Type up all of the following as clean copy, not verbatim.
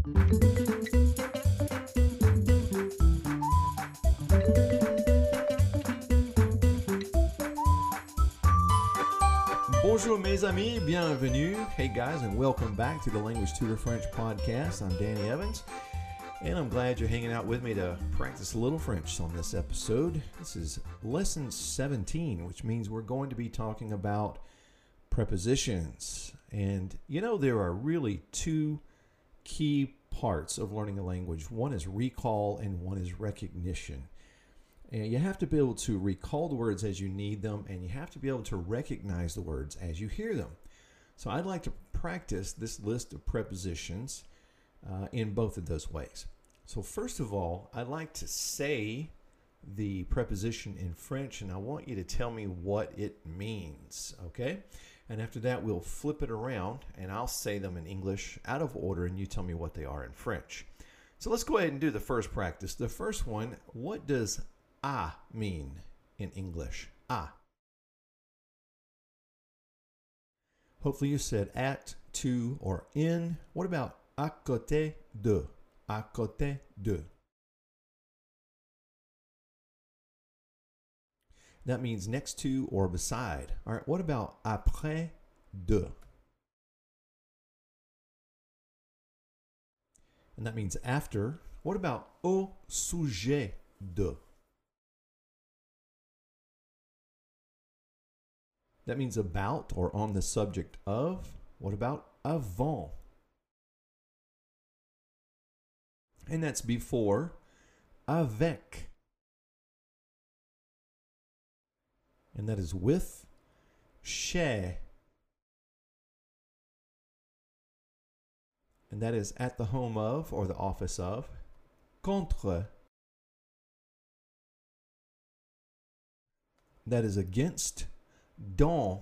Bonjour mes amis, bienvenue. Hey guys, and welcome back to the Language Tutor French podcast. I'm Danny Evans, and I'm glad you're hanging out with me to practice a little French on this episode. This is lesson 17, which means we're going to be talking about prepositions. And you know, there are really two key parts of learning a language. One is recall and one is recognition. And you have to be able to recall the words as you need them, and you have to be able to recognize the words as you hear them. So I'd like to practice this list of prepositions in both of those ways. So first of all, I'd like to say the preposition in French, and I want you to tell me what it means, okay? And after that, we'll flip it around, and I'll say them in English out of order, and you tell me what they are in French. So let's go ahead and do the first practice. The first one, what does à mean in English? À. Hopefully you said at, to, or in. What about à côté de? À côté de. That means next to or beside. All right, what about après de? And that means after. What about au sujet de? That means about or on the subject of. What about avant? And that's before. Avec. And that is with. Chez. And that is at the home of or the office of. Contre. That is against. Dans.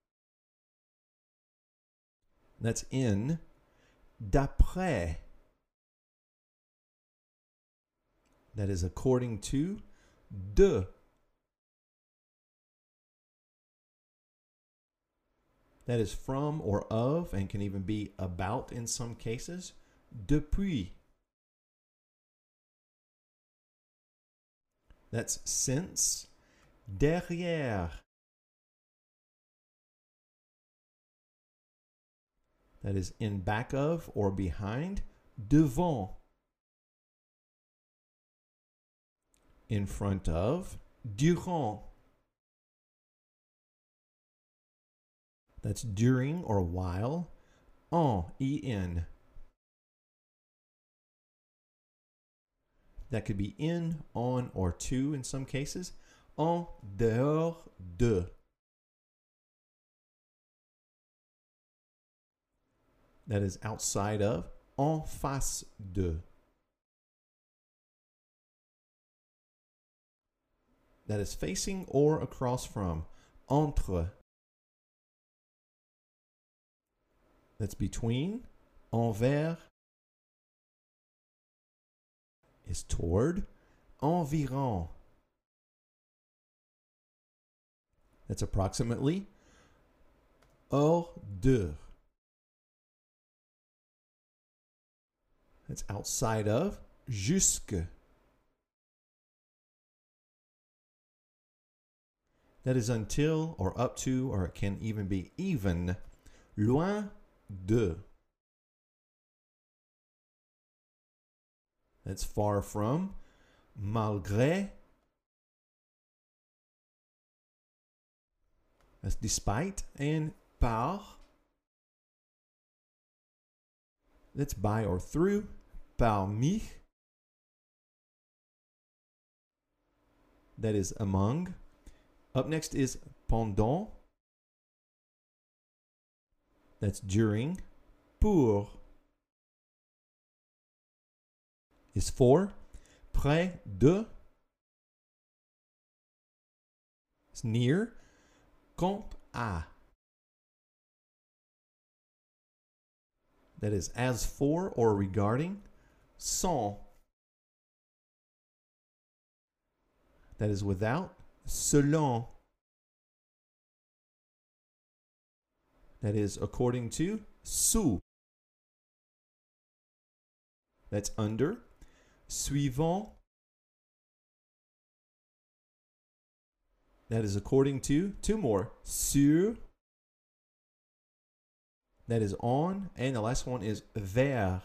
That's in. D'après. That is according to. De. That is from or of and can even be about in some cases. Depuis. That's since. Derrière. That is in back of or behind. Devant. In front of. Durant. That's during or while. En. En. That could be in, on, or to in some cases. En dehors de. That is outside of. En face de. That is facing or across from. Entre. That's between. Envers is toward. Environ. That's approximately. Hors de. That's outside of. Jusque. That is until or up to, or it can even be even. Loin de. That's far from. Malgré. That's despite. And par. That's by or through. Parmi. That is among. Up next is pendant. That's during. Pour is for. Près de is near. Quant à. That is as for or regarding. Sans. That is without. Selon. That is according to. Sous. That's under. Suivant. That is according to. Two more. Sur. That is on. And the last one is vers.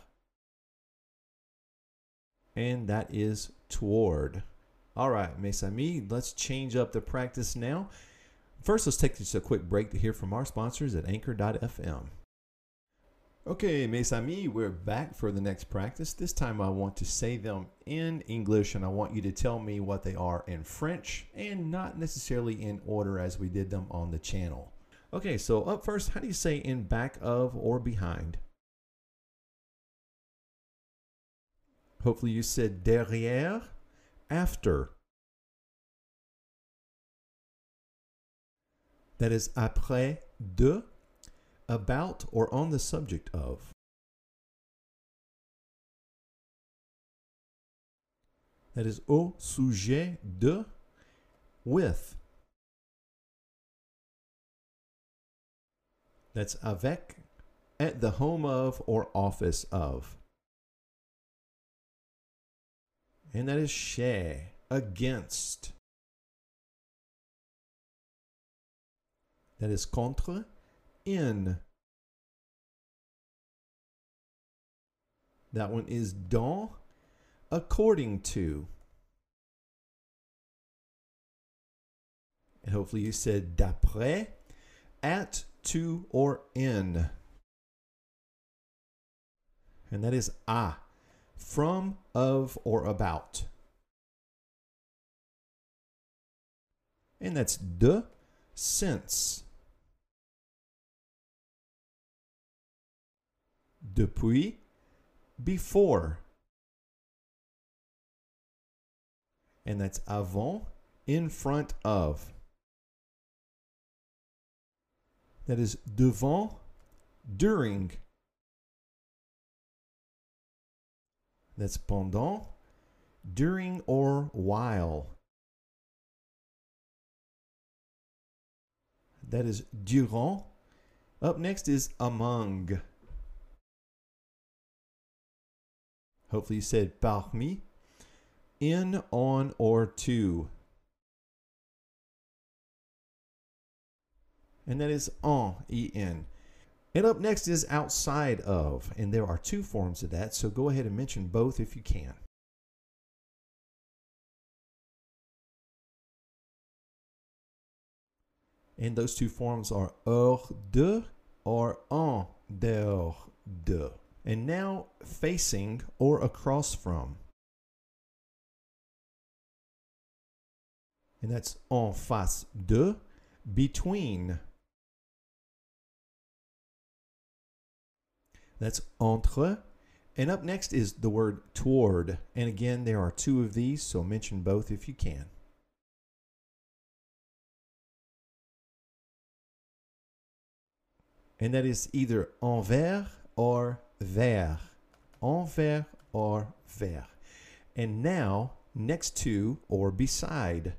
And that is toward. All right, mes amis, let's change up the practice now. First, let's take just a quick break to hear from our sponsors at Anchor.fm. Okay, mes amis, we're back for the next practice. This time I want to say them in English, and I want you to tell me what they are in French, and not necessarily in order as we did them on the channel. Okay, so up first, how do you say in back of or behind? Hopefully you said derrière, after. That is après, de, about or on the subject of. That is au sujet de, with. That's avec, at the home of or office of. And that is chez, against. That is contre, in. That one is dans, according to. And hopefully you said d'après, at, to, or in. And that is à, from, of, or about. And that's de, since. Depuis, before. And that's avant, in front of. That is devant, during. That's pendant, during or while. That is durant. Up next is among. Hopefully you said parmi, in, on, or to. And that is en, E-N. And up next is outside of, and there are two forms of that, so go ahead and mention both if you can. And those two forms are hors de or en dehors de. And now facing or across from. And that's en face de, between. That's entre. And up next is the word toward. And again, there are two of these, so mention both if you can. And that is either envers or vers. Envers or vers. And now, next to or beside.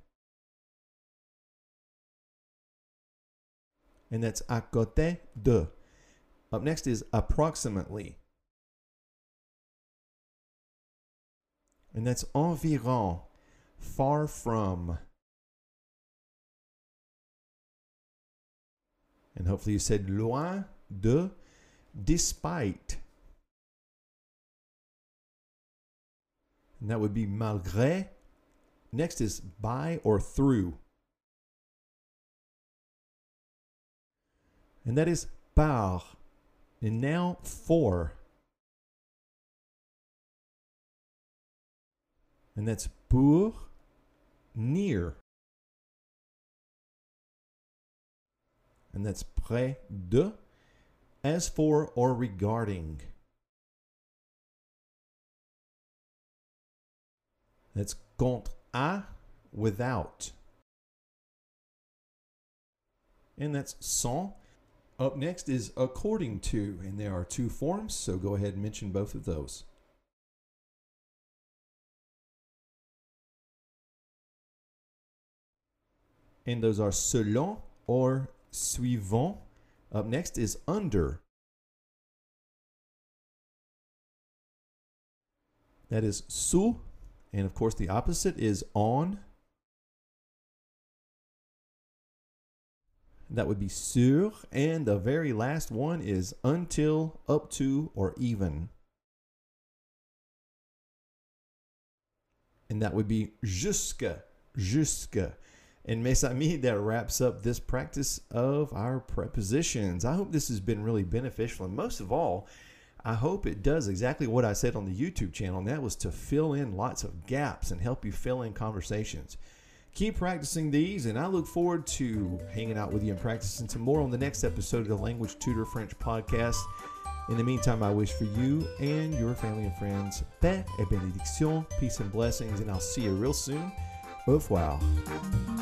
And that's à côté de. Up next is approximately. And that's environ, far from. And hopefully you said loin de, despite. And that would be malgré. Next is by or through. And that is par. And now for. And that's pour, near. And that's près de, as for or regarding. That's contre à, without. And that's sans. Up next is according to, and there are two forms, so go ahead and mention both of those. And those are selon or suivant. Up next is under. That is sous. And of course, the opposite is on. That would be sur. And the very last one is until, up to, or even. And that would be jusque. Jusque. And mes amis, that wraps up this practice of our prepositions. I hope this has been really beneficial. And most of all, I hope it does exactly what I said on the YouTube channel, and that was to fill in lots of gaps and help you fill in conversations. Keep practicing these, and I look forward to hanging out with you and practicing some more on the next episode of the Language Tutor French podcast. In the meantime, I wish for you and your family and friends paix et bénédiction, peace and blessings, and I'll see you real soon. Au revoir.